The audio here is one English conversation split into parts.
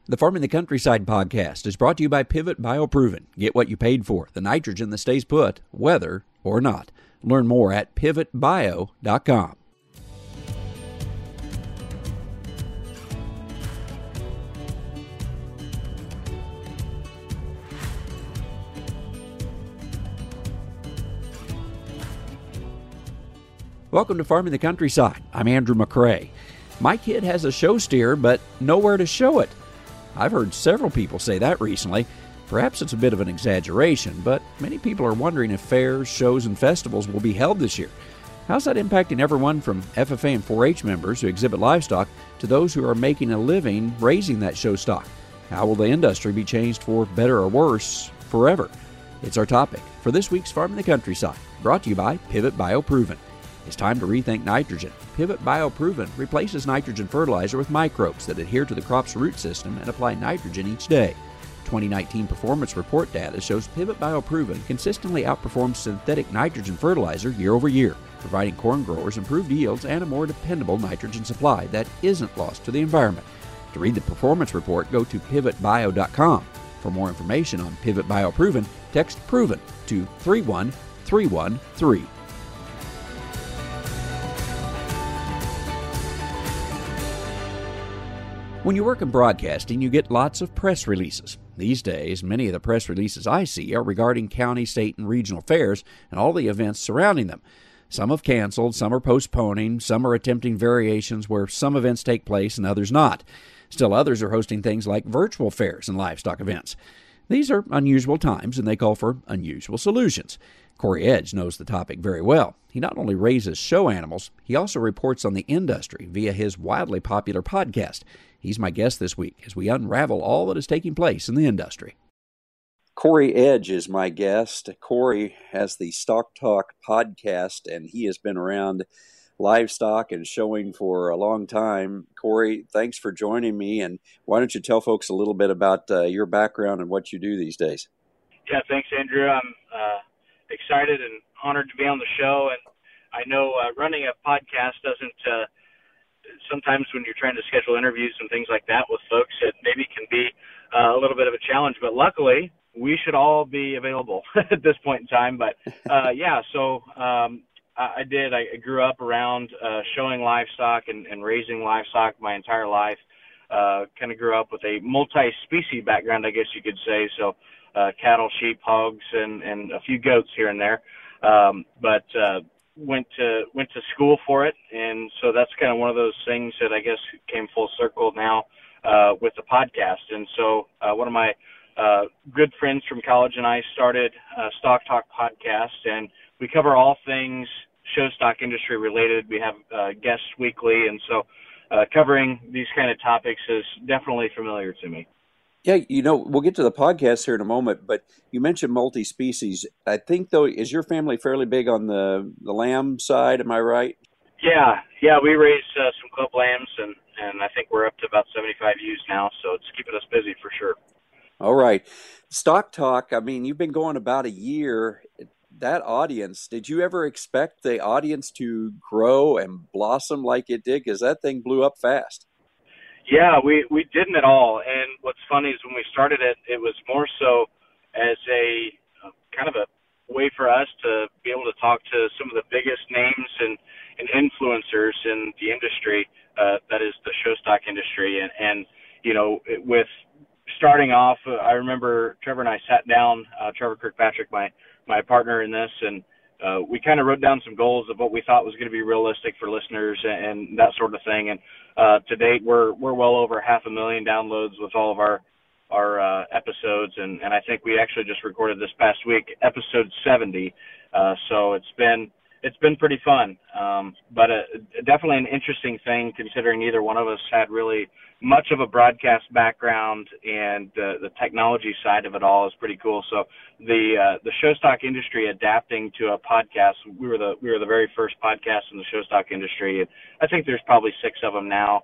The Farming the Countryside podcast is brought to you by Pivot BioProven. Get what you paid for, the nitrogen that stays put, whether or not. Learn more at pivotbio.com. Welcome to Farming the Countryside. I'm Andrew McCrae. My kid has a show steer, but nowhere to show it. I've heard several people say that recently. Perhaps it's a bit of an exaggeration, but many people are wondering if fairs, shows, and festivals will be held this year. How's that impacting everyone from FFA and 4-H members who exhibit livestock to those who are making a living raising that show stock? How will the industry be changed for better or worse forever? It's our topic for this week's Farming the Countryside, brought to you by Pivot BioProven. It's time to rethink nitrogen. Pivot BioProven replaces nitrogen fertilizer with microbes that adhere to the crop's root system and apply nitrogen each day. 2019 performance report data shows Pivot BioProven consistently outperforms synthetic nitrogen fertilizer year over year, providing corn growers improved yields and a more dependable nitrogen supply that isn't lost to the environment. To read the performance report, go to pivotbio.com. For more information on Pivot BioProven, text PROVEN to 31313. When you work in broadcasting, you get lots of press releases. These days, many of the press releases I see are regarding county, state, and regional fairs and all the events surrounding them. Some have canceled, some are postponing, some are attempting variations where some events take place and others not. Still others are hosting things like virtual fairs and livestock events. These are unusual times, and they call for unusual solutions. Corey Edge knows the topic very well. He not only raises show animals, he also reports on the industry via his wildly popular podcast. He's my guest this week as we unravel all that is taking place in the industry. Corey Edge is my guest. Corey has the Stock Talk podcast, and he has been around livestock and showing for a long time. Corey, thanks for joining me, and why don't you tell folks a little bit about your background and what you do these days? Yeah, thanks, Andrew. I'm excited and honored to be on the show, and I know running a podcast doesn't sometimes when you're trying to schedule interviews and things like that with folks, it maybe can be a little bit of a challenge, but luckily we should all be available at this point in time. But I grew up around showing livestock and raising livestock my entire life. Kind of grew up with a multi-species background, I guess you could say. So cattle, sheep, hogs, and a few goats here and there. But went to school for it, and so that's kind of one of those things that I guess came full circle now with the podcast. And so one of my good friends from college and I started Stock Talk podcast, and we cover all things show stock industry related. We have guests weekly, and so covering these kind of topics is definitely familiar to me. Yeah, we'll get to the podcast here in a moment, but you mentioned multi-species. I think, though, is your family fairly big on the lamb side? Am I right? Yeah, we raise some club lambs, and I think we're up to about 75 ewes now, so it's keeping us busy for sure. All right. Stock Talk, I mean, you've been going about a year. That audience, did you ever expect the audience to grow and blossom like it did? Because that thing blew up fast. Yeah, we didn't at all. And what's funny is when we started it, it was more so as a kind of a way for us to be able to talk to some of the biggest names and influencers in the industry, that is the show stock industry. And with starting off, I remember Trevor and I sat down, Trevor Kirkpatrick, my partner in this, and we kind of wrote down some goals of what we thought was going to be realistic for listeners and that sort of thing. And to date, we're well over 500,000 downloads with all of our episodes, and I think we actually just recorded this past week episode 70. So it's been pretty fun, but definitely an interesting thing considering neither one of us had really much of a broadcast background, and the technology side of it all is pretty cool. So the show stock industry adapting to a podcast, we were the very first podcast in the show stock industry. I think there's probably 6 of them now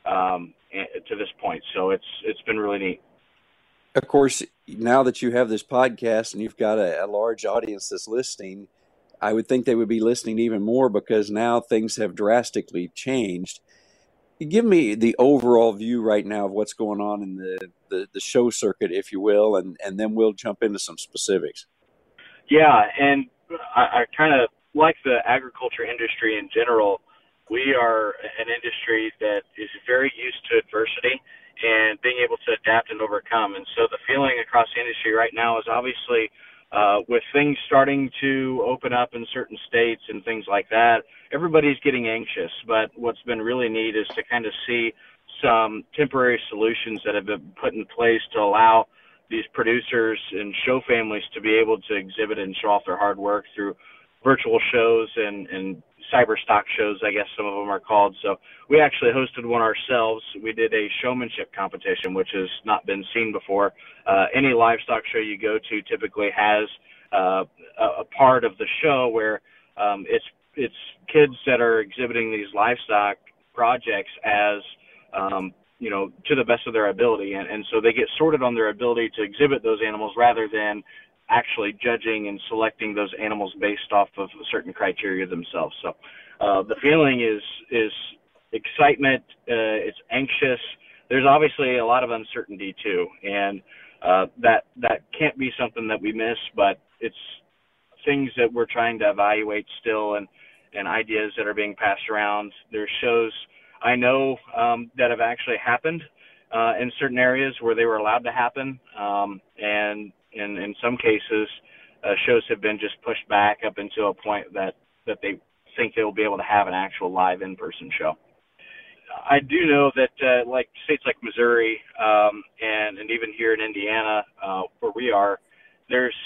to this point. So it's been really neat. Of course, now that you have this podcast and you've got a large audience that's listening, I would think they would be listening even more because now things have drastically changed. Give me the overall view right now of what's going on in the show circuit, if you will, and then we'll jump into some specifics. Yeah, and I kind of like the agriculture industry in general. We are an industry that is very used to adversity and being able to adapt and overcome. And so the feeling across the industry right now is obviously with things starting to open up in certain states and things like that, everybody's getting anxious. But what's been really neat is to kind of see some temporary solutions that have been put in place to allow these producers and show families to be able to exhibit and show off their hard work through virtual shows and cyber stock shows, I guess some of them are called. So we actually hosted one ourselves. We did a showmanship competition, which has not been seen before. Any livestock show you go to typically has a part of the show where it's kids that are exhibiting these livestock projects as to the best of their ability. And so they get sorted on their ability to exhibit those animals rather than actually judging and selecting those animals based off of certain criteria themselves. So the feeling is excitement. It's anxious. There's obviously a lot of uncertainty too. And that can't be something that we miss, but it's things that we're trying to evaluate still and ideas that are being passed around. There's shows I know that have actually happened in certain areas where they were allowed to happen, and in some cases, shows have been just pushed back up until a point that they think they'll be able to have an actual live in-person show. I do know that like states like Missouri and even here in Indiana, where we are, there's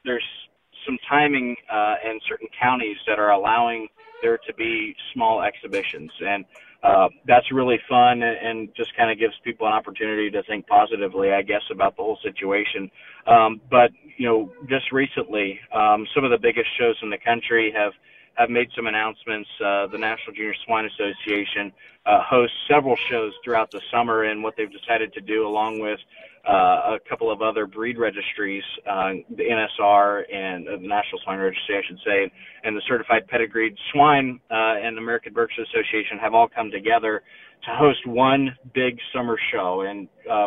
some timing in certain counties that are allowing there to be small exhibitions, and that's really fun and just kind of gives people an opportunity to think positively, I guess, about the whole situation. But just recently, some of the biggest shows in the country have made some announcements. The National Junior Swine Association hosts several shows throughout the summer, and what they've decided to do, along with a couple of other breed registries, the NSR and the National Swine Registry, I should say, and the Certified Pedigreed Swine and the American Berkshire Association have all come together to host one big summer show. And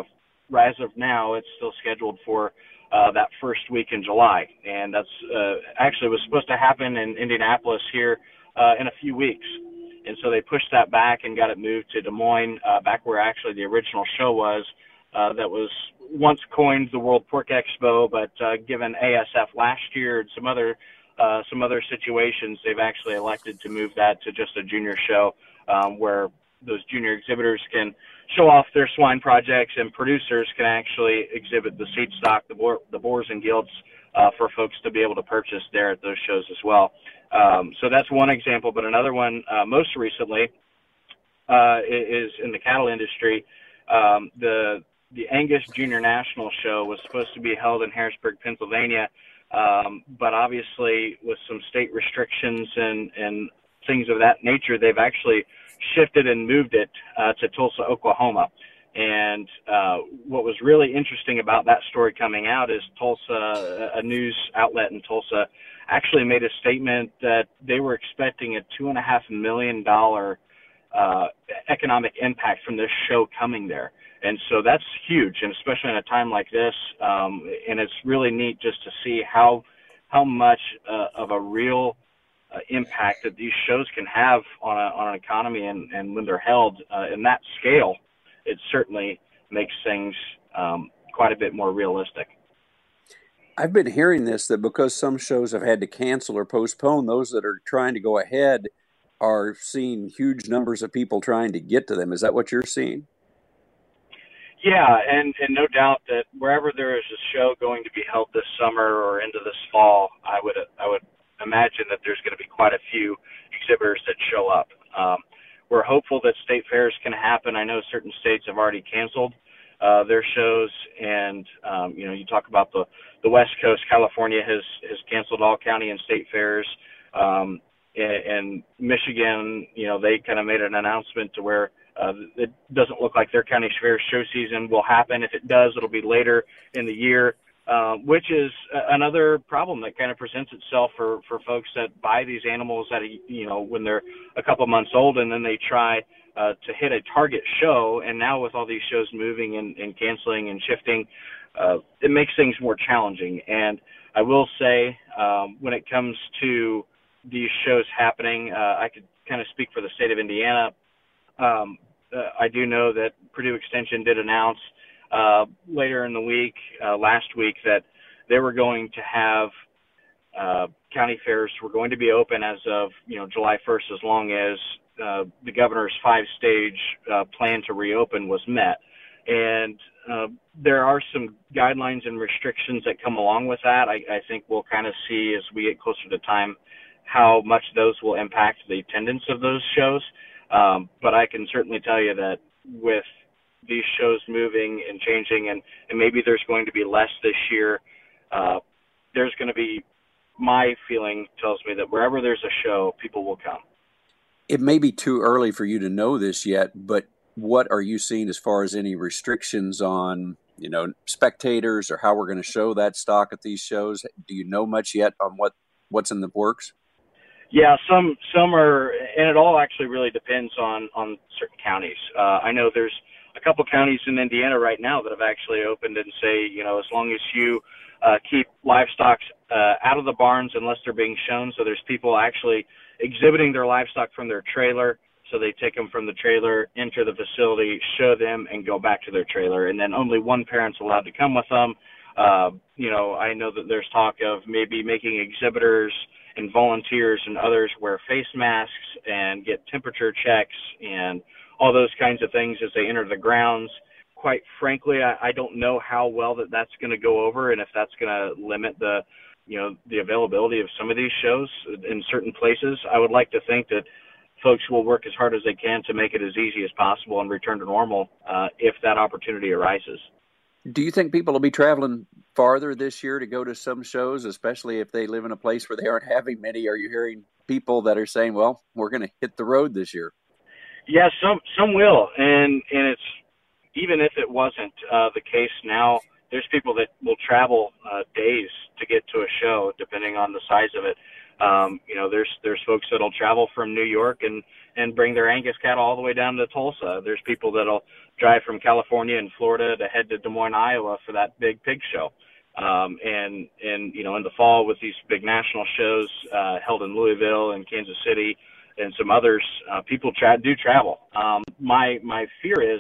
as of now, it's still scheduled for that first week in July. And that's actually was supposed to happen in Indianapolis here in a few weeks. And so they pushed that back and got it moved to Des Moines, back where actually the original show was. That was once coined the World Pork Expo, but given ASF last year and some other situations, they've actually elected to move that to just a junior show where those junior exhibitors can show off their swine projects and producers can actually exhibit the seed stock, the boars and gilts for folks to be able to purchase there at those shows as well. So that's one example, but another one most recently is in the cattle industry. The Angus Junior National Show was supposed to be held in Harrisburg, Pennsylvania, but obviously with some state restrictions and things of that nature, they've actually shifted and moved it to Tulsa, Oklahoma. And what was really interesting about that story coming out is Tulsa, a news outlet in Tulsa, actually made a statement that they were expecting a $2.5 million economic impact from this show coming there. And so that's huge, and especially in a time like this, and it's really neat just to see how much of a real impact that these shows can have on an economy, and when they're held in that scale, it certainly makes things quite a bit more realistic. I've been hearing this, that because some shows have had to cancel or postpone, those that are trying to go ahead are seeing huge numbers of people trying to get to them. Is that what you're seeing? Yeah, and no doubt that wherever there is a show going to be held this summer or into this fall, I would imagine that there's going to be quite a few exhibitors that show up. We're hopeful that state fairs can happen. I know certain states have already canceled their shows, and you talk about the West Coast. California has canceled all county and state fairs, and Michigan, they kind of made an announcement to where it doesn't look like their county fair show season will happen. If it does, it'll be later in the year, which is another problem that kind of presents itself for folks that buy these animals at when they're a couple months old, and then they try to hit a target show. And now with all these shows moving and canceling and shifting, it makes things more challenging. And I will say, when it comes to these shows happening, I could kind of speak for the state of Indiana. I do know that Purdue Extension did announce later in the week, last week, that they were going to have county fairs were going to be open as of July 1st, as long as the governor's 5-stage plan to reopen was met. And there are some guidelines and restrictions that come along with that. I think we'll kind of see as we get closer to time how much those will impact the attendance of those shows. But I can certainly tell you that with these shows moving and changing, and maybe there's going to be less this year, there's going to be, my feeling tells me that wherever there's a show, people will come. It may be too early for you to know this yet, but what are you seeing as far as any restrictions on, spectators or how we're going to show that stock at these shows? Do you know much yet on what's in the works? Yeah, some are, and it all actually really depends on certain counties. I know there's a couple counties in Indiana right now that have actually opened and say, as long as you keep livestock out of the barns unless they're being shown. So there's people actually exhibiting their livestock from their trailer. So they take them from the trailer, enter the facility, show them, and go back to their trailer. And then only one parent's allowed to come with them. I know that there's talk of maybe making exhibitors and volunteers and others wear face masks and get temperature checks and all those kinds of things as they enter the grounds. Quite frankly, I don't know how well that's going to go over, and if that's going to limit the availability of some of these shows in certain places. I would like to think that folks will work as hard as they can to make it as easy as possible and return to normal if that opportunity arises. Do you think people will be traveling farther this year to go to some shows, especially if they live in a place where they aren't having many? Are you hearing people that are saying, well, we're going to hit the road this year? Yeah, some will. And it's, even if it wasn't the case now, there's people that will travel days to get to a show, depending on the size of it. There's folks that'll travel from New York and bring their Angus cattle all the way down to Tulsa. There's people that'll drive from California and Florida to head to Des Moines, Iowa for that big pig show. And in the fall with these big national shows held in Louisville and Kansas City and some others, people do travel. My fear is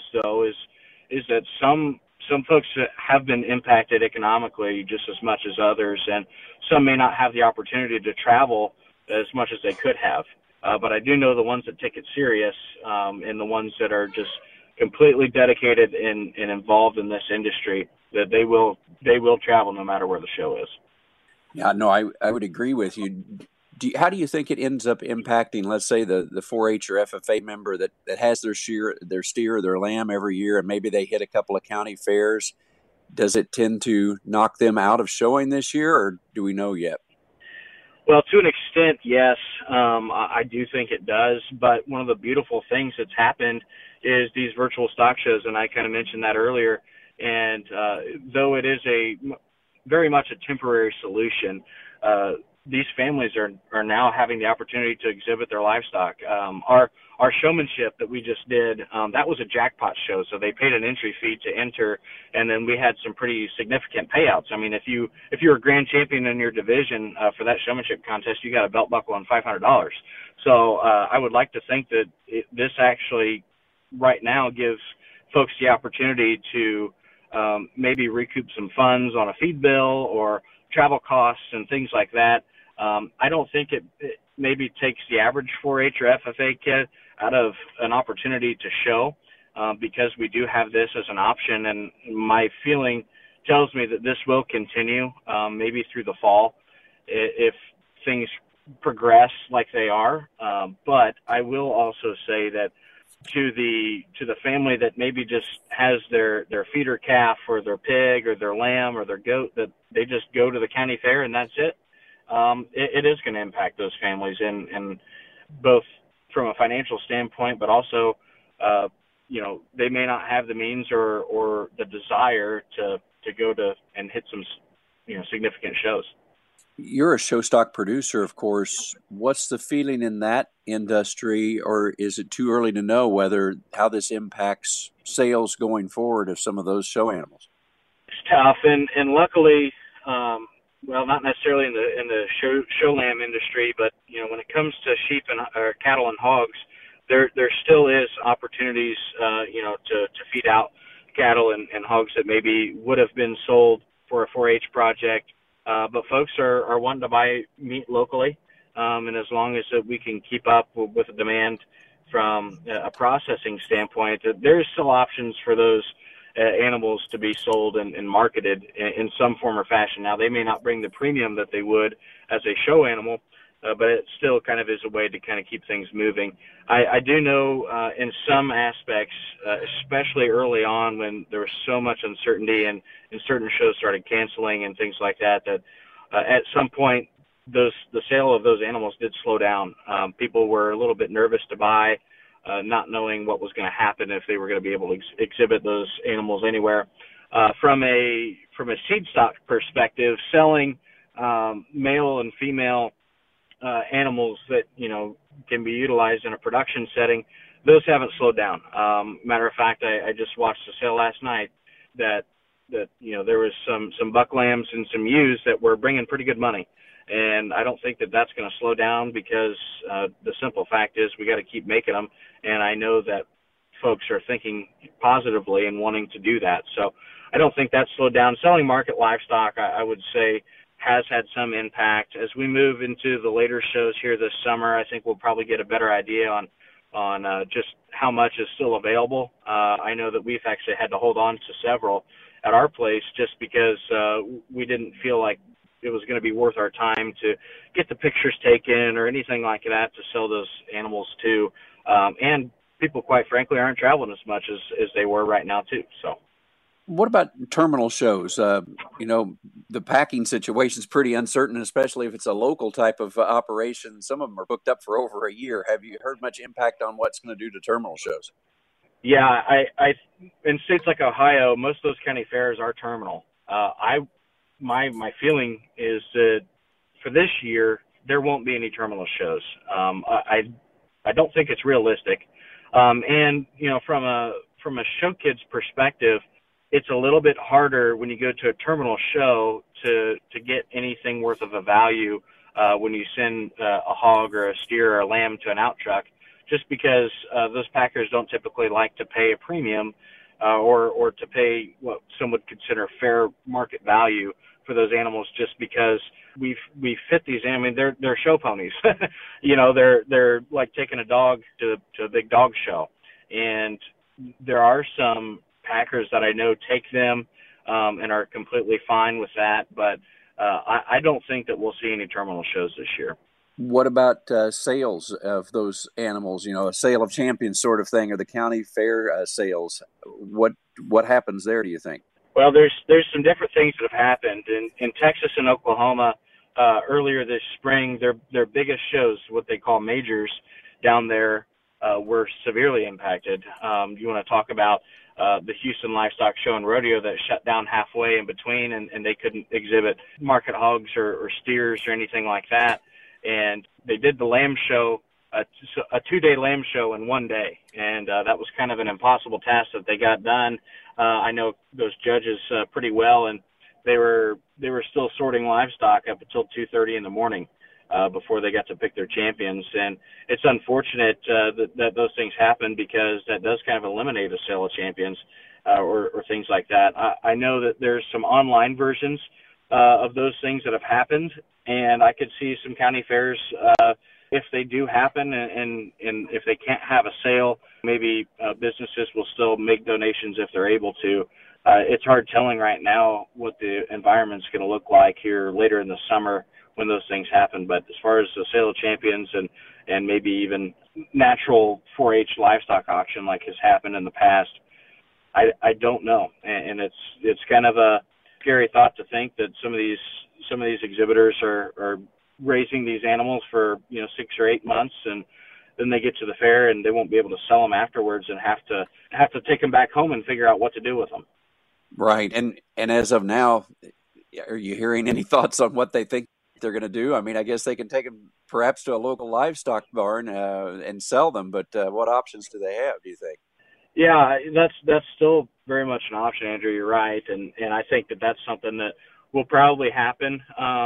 that some folks have been impacted economically just as much as others, and some may not have the opportunity to travel as much as they could have. But I do know the ones that take it serious, and the ones that are just completely dedicated and involved in this industry, that they will travel no matter where the show is. Yeah, no, I would agree with you. How do you think it ends up impacting, let's say, the 4-H or FFA member that has their steer, their lamb every year, and maybe they hit a couple of county fairs? Does it tend to knock them out of showing this year, or do we know yet? Well, to an extent, yes. I do think it does. But one of the beautiful things that's happened is these virtual stock shows, and I kind of mentioned that earlier. And though it is very much a temporary solution, these families are now having the opportunity to exhibit their livestock. Our showmanship that we just did, that was a jackpot show, so they paid an entry fee to enter, and then we had some pretty significant payouts. I mean, if you're a grand champion in your division for that showmanship contest, you got a belt buckle and $500. So I would like to think that this actually right now gives folks the opportunity to maybe recoup some funds on a feed bill or travel costs and things like that. I don't think it maybe takes the average 4-H or FFA kid out of an opportunity to show because we do have this as an option. And my feeling tells me that this will continue maybe through the fall if things progress like they are. But I will also say that to the family that maybe just has their feeder calf or their pig or their lamb or their goat, that they just go to the county fair and that's it. It is going to impact those families and both from a financial standpoint, but also, they may not have the means or the desire to go to and hit some, significant shows. You're a show stock producer, of course. What's the feeling in that industry, or is it too early to know how this impacts sales going forward of some of those show animals? It's tough, and luckily, well, not necessarily in the show lamb industry, but when it comes to sheep and or cattle and hogs, there still is opportunities, to feed out cattle and hogs that maybe would have been sold for a 4-H project. But folks are wanting to buy meat locally, and as long as we can keep up with the demand from a processing standpoint, there's still options for those animals to be sold and marketed in some form or fashion. Now, they may not bring the premium that they would as a show animal, but it still kind of is a way to kind of keep things moving. I do know in some aspects, especially early on when there was so much uncertainty and certain shows started canceling and things like that, at some point the sale of those animals did slow down. People were a little bit nervous to buy, not knowing what was going to happen if they were going to be able to exhibit those animals anywhere. From a seed stock perspective, selling male and female animals that can be utilized in a production setting, those haven't slowed down. Matter of fact, I just watched a sale last night that there was some buck lambs and some ewes that were bringing pretty good money. And I don't think that that's going to slow down because the simple fact is we got to keep making them. And I know that folks are thinking positively and wanting to do that. So I don't think that's slowed down. Selling market livestock, I would say, has had some impact. As we move into the later shows here this summer, I think we'll probably get a better idea on just how much is still available. I know that we've actually had to hold on to several at our place just because we didn't feel like it was going to be worth our time to get the pictures taken or anything like that to sell those animals to. And people, quite frankly, aren't traveling as much as they were right now too. So. What about terminal shows? The packing situation is pretty uncertain, especially if it's a local type of operation. Some of them are booked up for over a year. Have you heard much impact on what's going to do to terminal shows? Yeah, I in states like Ohio, most of those county fairs are terminal. My feeling is that for this year there won't be any terminal shows. I don't think it's realistic. And from a show kid's perspective, it's a little bit harder when you go to a terminal show to get anything worth of a value when you send a hog or a steer or a lamb to an out truck, just because those packers don't typically like to pay a premium or to pay what some would consider fair market value for those animals, just because we fit these. I mean, they're show ponies. They're like taking a dog to a big dog show, and there are some packers that I know take them and are completely fine with that, but I don't think that we'll see any terminal shows this year. What about sales of those animals? A sale of champions sort of thing, or the county fair sales? What happens there, do you think? Well, there's some different things that have happened in Texas and Oklahoma. Earlier this spring, their biggest shows, what they call majors, down there were severely impacted. You want to talk about the Houston Livestock Show and Rodeo that shut down halfway in between, and they couldn't exhibit market hogs or steers or anything like that. And they did the lamb show, a 2-day lamb show in one day, and that was kind of an impossible task that they got done. I know those judges pretty well, and they were still sorting livestock up until 2:30 in the morning before they got to pick their champions. And it's unfortunate that those things happen, because that does kind of eliminate a sale of champions or things like that. I know that there's some online versions of those things that have happened, and I could see some county fairs, if they do happen and if they can't have a sale, maybe businesses will still make donations if they're able to. It's hard telling right now what the environment's going to look like here later in the summer when those things happen. But as far as the sale of champions and maybe even natural 4-H livestock auction like has happened in the past, I don't know. And it's kind of a scary thought to think that some of these exhibitors are raising these animals for 6 or 8 months, and then they get to the fair and they won't be able to sell them afterwards and have to take them back home and figure out what to do with them. Right. And as of now, are you hearing any thoughts on what they think they're going to do. I mean, I guess they can take them perhaps to a local livestock barn and sell them, but what options do they have, do you think? Yeah, that's still very much an option, Andrew. You're right, and I think that that's something that will probably happen.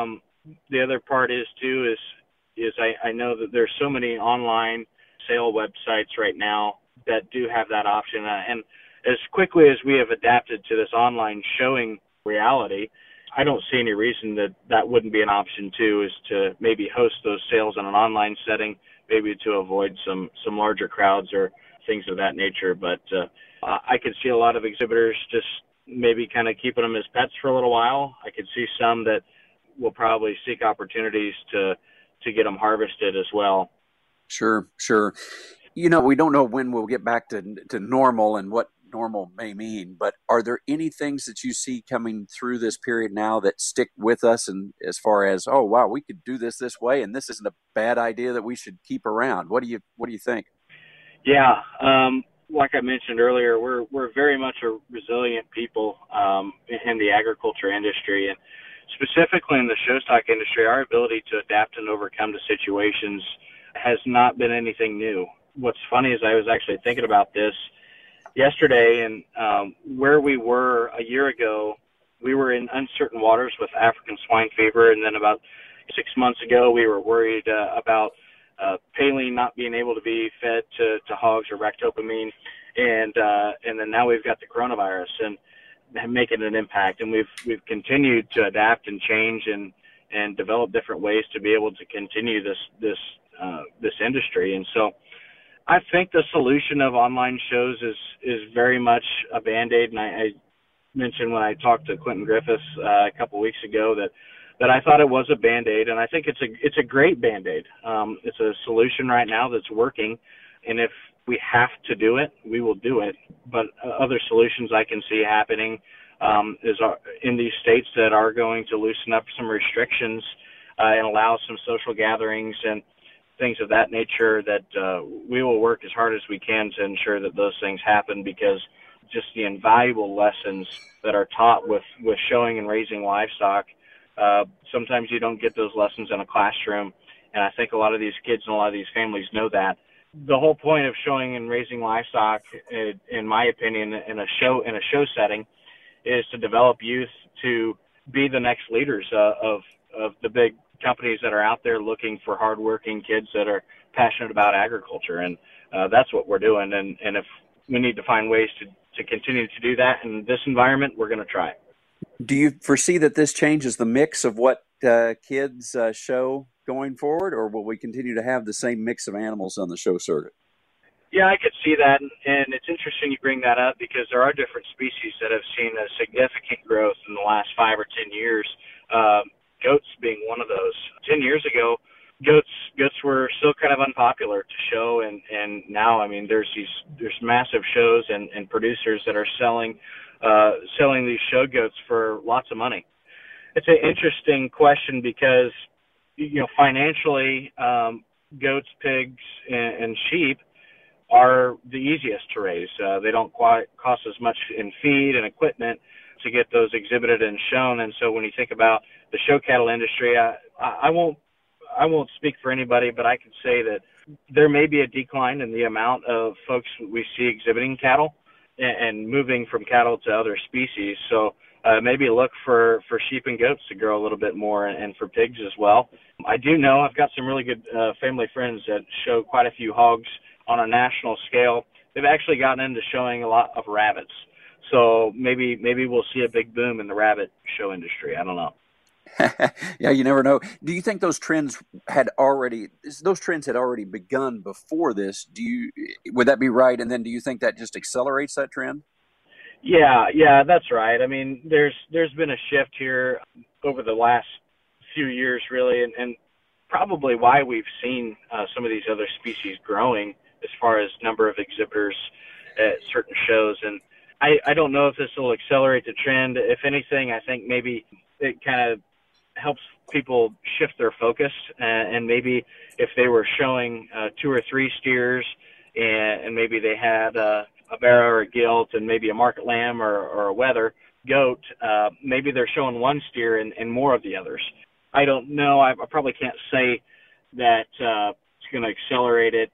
The other part is too is I know that there's so many online sale websites right now that do have that option, and as quickly as we have adapted to this online showing reality, I don't see any reason that that wouldn't be an option too, is to maybe host those sales in an online setting, maybe to avoid some larger crowds or things of that nature. But I could see a lot of exhibitors just maybe kind of keeping them as pets for a little while. I could see some that will probably seek opportunities to get them harvested as well. Sure, sure. We don't know when we'll get back to normal and what normal may mean, but are there any things that you see coming through this period now that stick with us, and as far as, oh wow, we could do this way and this isn't a bad idea that we should keep around? What do you think? Yeah, like I mentioned earlier, we're very much a resilient people in the agriculture industry, and specifically in the show stock industry. Our ability to adapt and overcome the situations has not been anything new. What's funny is I was actually thinking about this yesterday, and where we were a year ago, we were in uncertain waters with African swine fever, and then about 6 months ago, we were worried about Paline not being able to be fed to hogs, or ractopamine, and then now we've got the coronavirus and making an impact, and we've continued to adapt and change and develop different ways to be able to continue this industry. And so I think the solution of online shows is very much a Band-Aid, and I mentioned when I talked to Quentin Griffiths a couple weeks ago that I thought it was a Band-Aid, and I think it's a great Band-Aid. It's a solution right now that's working, and if we have to do it, we will do it. But other solutions I can see happening is in these states that are going to loosen up some restrictions and allow some social gatherings and things of that nature, that we will work as hard as we can to ensure that those things happen, because just the invaluable lessons that are taught with showing and raising livestock, sometimes you don't get those lessons in a classroom, and I think a lot of these kids and a lot of these families know that. The whole point of showing and raising livestock, in my opinion, in a show setting, is to develop youth to be the next leaders of the big companies that are out there looking for hardworking kids that are passionate about agriculture, and that's what we're doing. And if we need to find ways to continue to do that in this environment, we're going to try. Do you foresee that this changes the mix of what kids show going forward, or will we continue to have the same mix of animals on the show circuit? Yeah, I could see that, and it's interesting you bring that up, because there are different species that have seen a significant growth in the last 5 or 10 years, goats being one of those. 10 years ago, goats were still kind of unpopular to show, and now, I mean, there's massive shows and producers that are selling these show goats for lots of money. It's an interesting question because, financially, goats, pigs, and sheep are the easiest to raise. They don't quite cost as much in feed and equipment to get those exhibited and shown. And so when you think about the show cattle industry, I won't speak for anybody, but I can say that there may be a decline in the amount of folks we see exhibiting cattle and moving from cattle to other species. So maybe look for sheep and goats to grow a little bit more, and for pigs as well. I do know I've got some really good family friends that show quite a few hogs on a national scale. They've actually gotten into showing a lot of rabbits. So maybe we'll see a big boom in the rabbit show industry. I don't know. Yeah, you never know. Do you think those trends had already begun before this? Would that be right? And then do you think that just accelerates that trend? Yeah, that's right. I mean, there's been a shift here over the last few years, really, and probably why we've seen some of these other species growing as far as number of exhibitors at certain shows. And I don't know if this will accelerate the trend. If anything, I think maybe it kind of helps people shift their focus, and maybe if they were showing 2 or 3 steers and maybe they had a Barrow or a Gilt and maybe a Market Lamb or a Wether goat, maybe they're showing 1 steer and more of the others. I don't know. I probably can't say that it's going to accelerate it.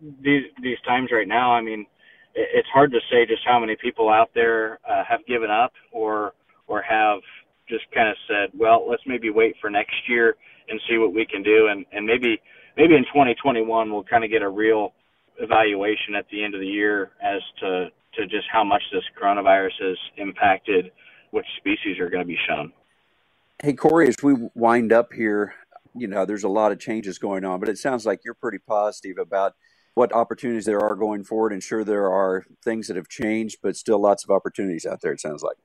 These times right now, I mean, it's hard to say just how many people out there have given up or have just kind of said, well, let's maybe wait for next year and see what we can do. And maybe in 2021 we'll kind of get a real evaluation at the end of the year as to just how much this coronavirus has impacted which species are going to be shown. Hey, Corey, as we wind up here, there's a lot of changes going on, but it sounds like you're pretty positive about what opportunities there are going forward. And sure, there are things that have changed, but still lots of opportunities out there, it sounds like.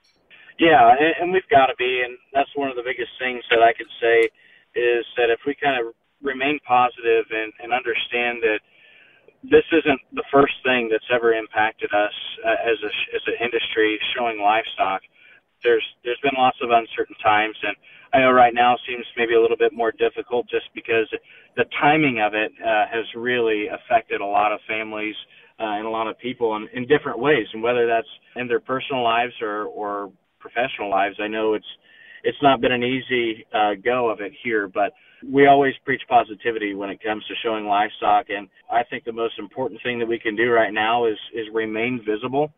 Yeah, and we've got to be, and that's one of the biggest things that I could say is that if we kind of remain positive and understand that this isn't the first thing that's ever impacted us as an industry showing livestock. There's been lots of uncertain times, and I know right now seems maybe a little bit more difficult just because the timing of it has really affected a lot of families and a lot of people in different ways, and whether that's in their personal lives or professional lives. I know it's not been an easy go of it here, but we always preach positivity when it comes to showing livestock, and I think the most important thing that we can do right now is remain visible.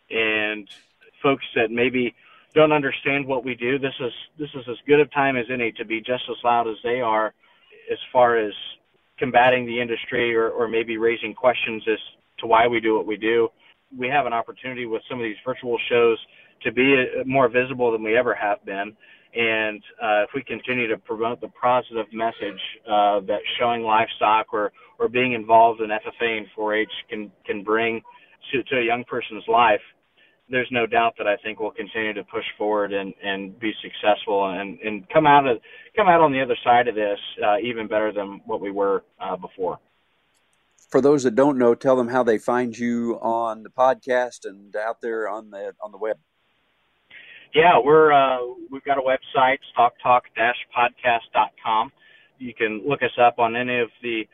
And folks that maybe don't understand what we do, this is as good a time as any to be just as loud as they are as far as combating the industry or maybe raising questions as to why we do what we do. We have an opportunity with some of these virtual shows to be more visible than we ever have been. And if we continue to promote the positive message that showing livestock or being involved in FFA and 4-H can bring to a young person's life, there's no doubt that I think we'll continue to push forward and be successful and come out on the other side of this even better than what we were before. For those that don't know, tell them how they find you on the podcast and out there on the web. Yeah, we've got a website, stocktalk-podcast.com. You can look us up on any of the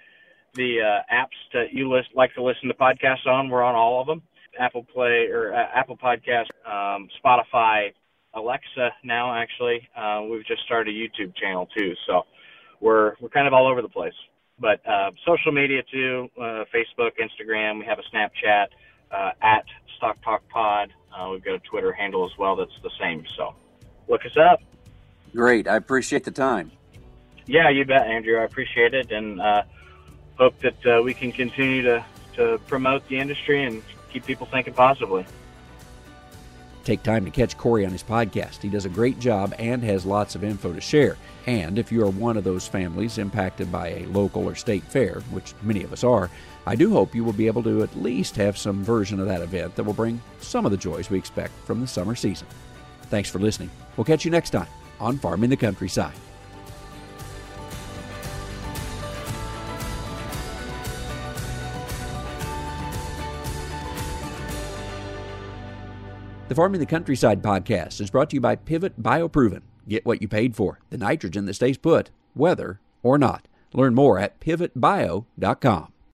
apps that you like to listen to podcasts on. We're on all of them. Apple Play or Apple Podcast, Spotify, Alexa now actually. We've just started a YouTube channel too, so we're kind of all over the place. But social media too, Facebook, Instagram. We have a Snapchat at Stock Talk Pod. We've got a Twitter handle as well that's the same. So look us up. Great. I appreciate the time. Yeah, you bet, Andrew. I appreciate it, and hope that we can continue to promote the industry and keep people thinking positively. Take time to catch Corey on his podcast. He does a great job and has lots of info to share. And if you are one of those families impacted by a local or state fair, which many of us are, I do hope you will be able to at least have some version of that event that will bring some of the joys we expect from the summer season. Thanks for listening. We'll catch you next time on Farming the Countryside. The Farming the Countryside podcast is brought to you by Pivot BioProven. Get what you paid for, the nitrogen that stays put, whether or not. Learn more at pivotbio.com.